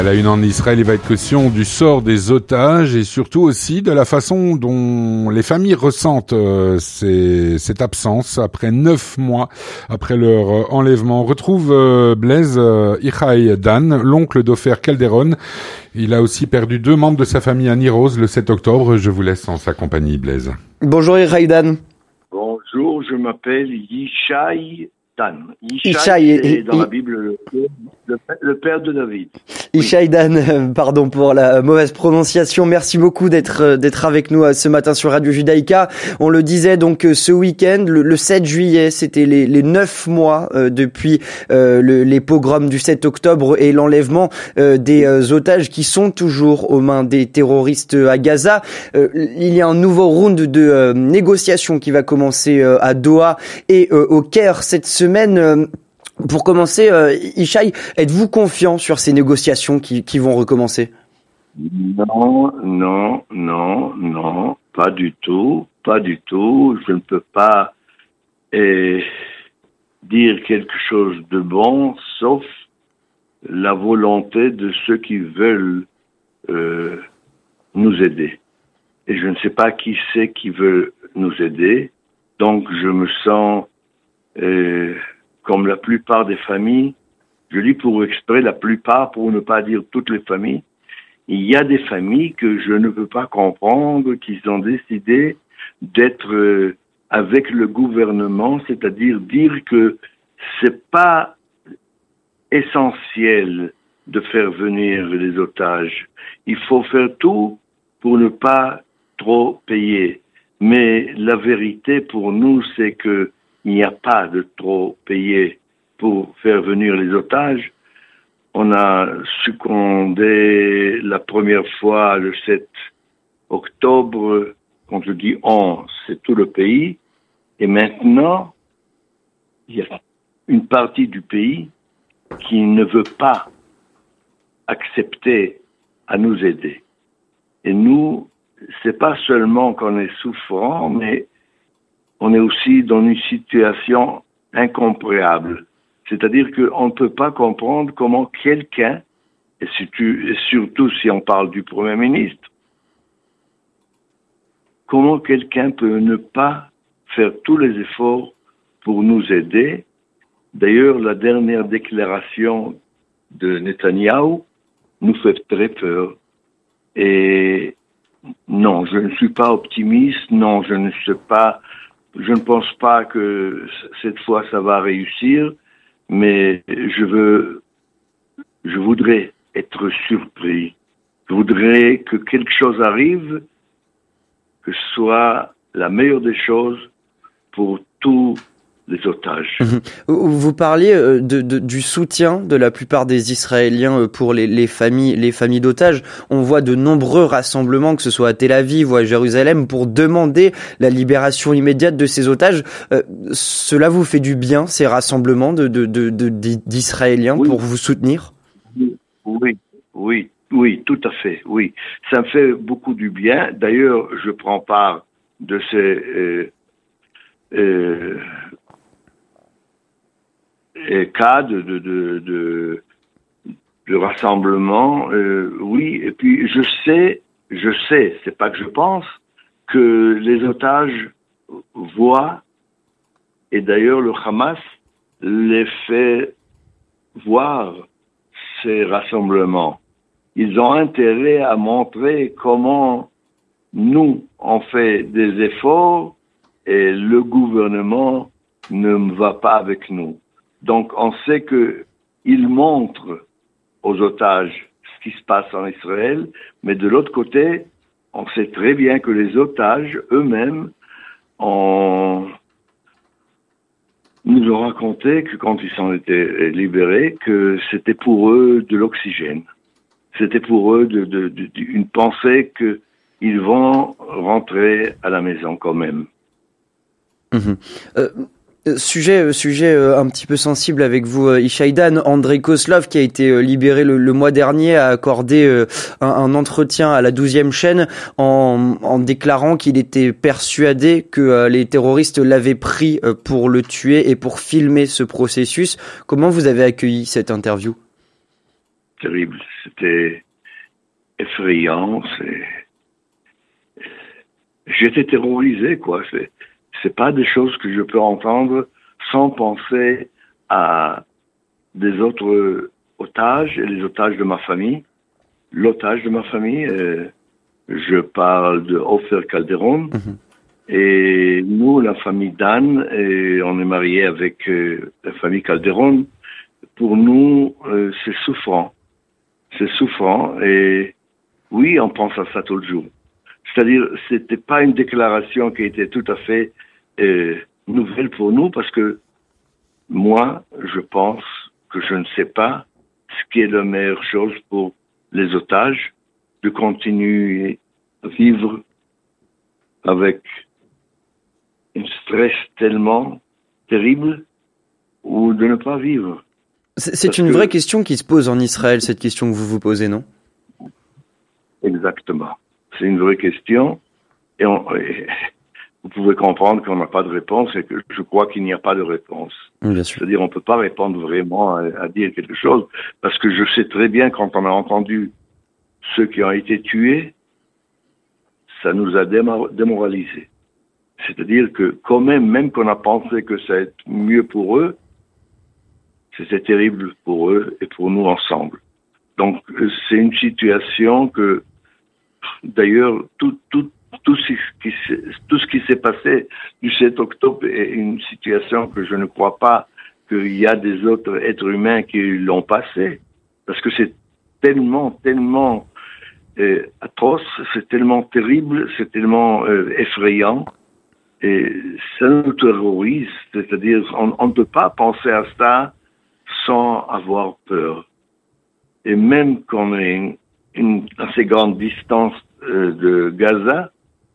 À la une en Israël, il va être question du sort des otages et surtout aussi de la façon dont les familles ressentent cette absence après 9 mois après leur enlèvement. On retrouve Blaise Ichai Dan, l'oncle d'Ofer Calderon. Il a aussi perdu 2 membres de sa famille à Nirose le 7 octobre. Je vous laisse en sa compagnie, Blaise. Bonjour Ichai Dan. Bonjour, je m'appelle Yishai Dan. Yishai c'est dans la Bible le père de David. Yishai Dan, pardon pour la mauvaise prononciation. Merci beaucoup d'être avec nous ce matin sur Radio Judaïka. On le disait donc ce week-end, le 7 juillet, c'était les 9 mois depuis les pogroms du 7 octobre et l'enlèvement des otages qui sont toujours aux mains des terroristes à Gaza. Il y a un nouveau round de négociations qui va commencer à Doha et au Caire cette semaine. Pour commencer, Yishai, êtes-vous confiant sur ces négociations qui vont recommencer? Non, pas du tout. Je ne peux pas dire quelque chose de bon, sauf la volonté de ceux qui veulent nous aider. Et je ne sais pas qui c'est qui veut nous aider, donc je me sens... comme la plupart des familles, je dis pour exprès la plupart, pour ne pas dire toutes les familles, il y a des familles que je ne peux pas comprendre, qui ont décidé d'être avec le gouvernement, c'est-à-dire dire que c'est pas essentiel de faire venir les otages. Il faut faire tout pour ne pas trop payer. Mais la vérité pour nous, c'est que il n'y a pas de trop payé pour faire venir les otages. On a succombé la première fois le 7 octobre, quand je dis on, c'est tout le pays. Et maintenant, il y a une partie du pays qui ne veut pas accepter à nous aider. Et nous, c'est pas seulement qu'on est souffrant, mais on est aussi dans une situation incompréhensible. C'est-à-dire qu'on ne peut pas comprendre comment quelqu'un, et surtout si on parle du Premier ministre, comment quelqu'un peut ne pas faire tous les efforts pour nous aider. D'ailleurs, la dernière déclaration de Netanyahou nous fait très peur. Et non, je ne suis pas optimiste, non, je ne pense pas que cette fois ça va réussir, mais je voudrais être surpris. Je voudrais que quelque chose arrive, que ce soit la meilleure des choses pour tous les otages. Vous parliez du soutien de la plupart des Israéliens pour les familles d'otages. On voit de nombreux rassemblements, que ce soit à Tel Aviv ou à Jérusalem, pour demander la libération immédiate de ces otages. Cela vous fait du bien, ces rassemblements d'Israéliens, oui, pour vous soutenir? Oui, tout à fait, oui. Ça me fait beaucoup du bien. D'ailleurs, je prends part de ces cas de rassemblement, oui. Et puis je sais, c'est pas que je pense, que les otages voient, et d'ailleurs le Hamas les fait voir ces rassemblements. Ils ont intérêt à montrer comment nous on fait des efforts et le gouvernement ne va pas avec nous. Donc, on sait qu'ils montrent aux otages ce qui se passe en Israël, mais de l'autre côté, on sait très bien que les otages eux-mêmes nous ont raconté que quand ils ont été libérés, que c'était pour eux de l'oxygène. C'était pour eux une pensée qu'ils vont rentrer à la maison quand même. Sujet un petit peu sensible avec vous, Yishai Dan. Andrei Kozlov, qui a été libéré le mois dernier, a accordé un entretien à la 12e chaîne en déclarant qu'il était persuadé que les terroristes l'avaient pris pour le tuer et pour filmer ce processus. Comment vous avez accueilli cette interview? terrible. C'était effrayant. J'étais terrorisé, quoi. C'est pas des choses que je peux entendre sans penser à des autres otages et les otages de ma famille. L'otage de ma famille, je parle de Ofer Calderon. Et nous, la famille Dan, on est mariés avec la famille Calderon. Pour nous, c'est souffrant. C'est souffrant. Et oui, on pense à ça tout le jour. C'est-à-dire, c'était pas une déclaration qui était tout à fait nouvelle pour nous, parce que moi, je pense que je ne sais pas ce qui est la meilleure chose pour les otages, de continuer à vivre avec un stress tellement terrible, ou de ne pas vivre. C'est une vraie question qui se pose en Israël, cette question que vous vous posez, non? Exactement. C'est une vraie question. Et vous pouvez comprendre qu'on n'a pas de réponse, et que je crois qu'il n'y a pas de réponse. Bien sûr. C'est-à-dire, on ne peut pas répondre vraiment à dire quelque chose, parce que je sais très bien, quand on a entendu ceux qui ont été tués, ça nous a démoralisés. C'est-à-dire que quand même qu'on a pensé que ça allait être mieux pour eux, c'était terrible pour eux et pour nous ensemble. Donc, c'est une situation que, d'ailleurs, tout ce qui s'est passé du 7 octobre est une situation que je ne crois pas qu'il y a des autres êtres humains qui l'ont passé. Parce que c'est tellement atroce, c'est tellement terrible, c'est tellement effrayant. Et ça nous terrorise. C'est-à-dire, on ne peut pas penser à ça sans avoir peur. Et même qu'on est une assez grande distance de Gaza,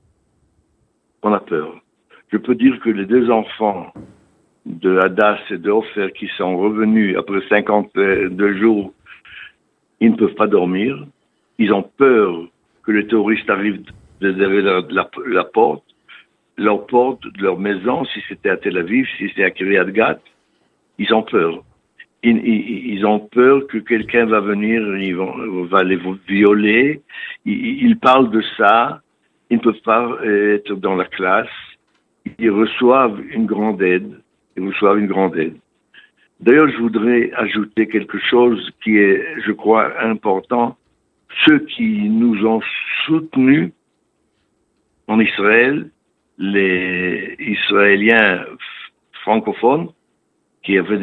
on a peur. Je peux dire que les deux enfants de Hadas et de Ofer qui sont revenus après 52 jours, ils ne peuvent pas dormir. Ils ont peur que les terroristes arrivent de derrière la porte, leur porte de leur maison, si c'était à Tel Aviv, si c'était à Kiryat Gat. Ils ont peur. Ils ont peur que quelqu'un va venir, va les violer. Ils parlent de ça. Ils ne peuvent pas être dans la classe. Ils reçoivent une grande aide. D'ailleurs, je voudrais ajouter quelque chose qui est, je crois, important. Ceux qui nous ont soutenus en Israël, les Israéliens francophones, qui avaient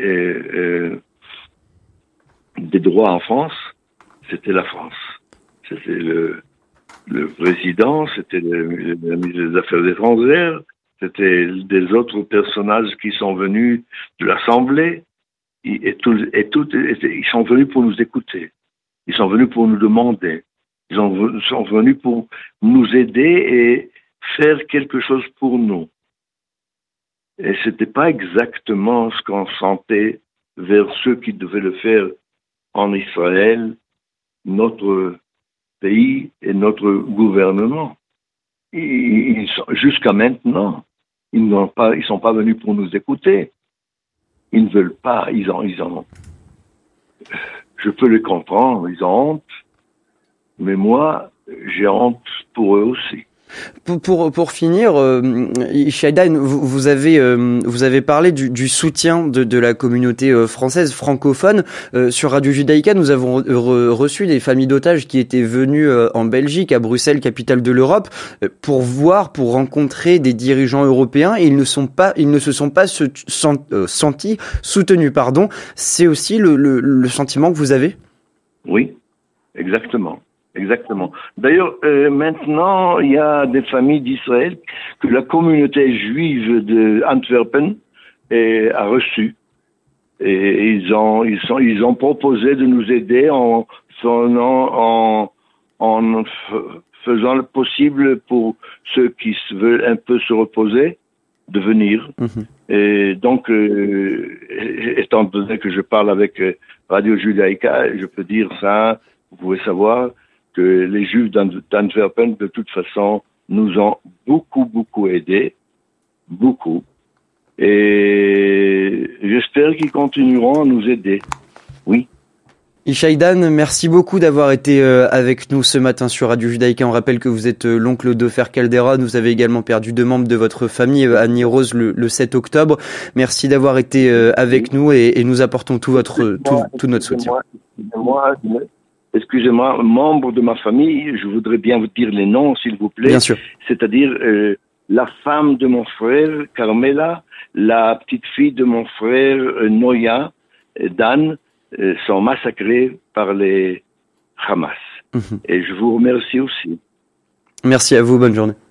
des droits en France, c'était la France. C'était le président, c'était le ministre des Affaires étrangères, c'était des autres personnages qui sont venus de l'Assemblée, ils sont venus pour nous écouter. Ils sont venus pour nous demander. Ils sont venus pour nous aider et faire quelque chose pour nous. Et c'était pas exactement ce qu'on sentait vers ceux qui devaient le faire en Israël, notre pays et notre gouvernement. Jusqu'à maintenant, ils sont pas venus pour nous écouter. Ils ne veulent pas. Ils ont. Je peux les comprendre. Ils ont honte. Mais moi, j'ai honte pour eux aussi. Pour finir, Shaidan, vous avez parlé du soutien de la communauté française francophone. Sur Radio Judaïka, nous avons reçu des familles d'otages qui étaient venues en Belgique, à Bruxelles, capitale de l'Europe, pour rencontrer des dirigeants européens, et ils ne se sont pas sentis soutenus. C'est aussi le sentiment que vous avez? Oui, exactement. Exactement. D'ailleurs, maintenant, il y a des familles d'Israël que la communauté juive de Antwerpen a reçues. Et ils ont proposé de nous aider en faisant le possible pour ceux qui veulent un peu se reposer, de venir. Et donc, étant donné que je parle avec Radio Judaïka, je peux dire ça, vous pouvez savoir que les Juifs d'Antwerpen, de toute façon, nous ont beaucoup aidés. Beaucoup. Et j'espère qu'ils continueront à nous aider. Oui. Ishaïdan, merci beaucoup d'avoir été avec nous ce matin sur Radio Judaïka. On rappelle que vous êtes l'oncle d'Ofer Calderon. Vous avez également perdu 2 membres de votre famille, Annie Rose, le 7 octobre. Merci d'avoir été avec nous et nous apportons tout notre soutien. Excusez-moi, membre de ma famille, je voudrais bien vous dire les noms, s'il vous plaît. Bien sûr. C'est-à-dire la femme de mon frère, Carmela, la petite fille de mon frère, Noya, Dan, sont massacrés par les Hamas. Et je vous remercie aussi. Merci à vous, bonne journée.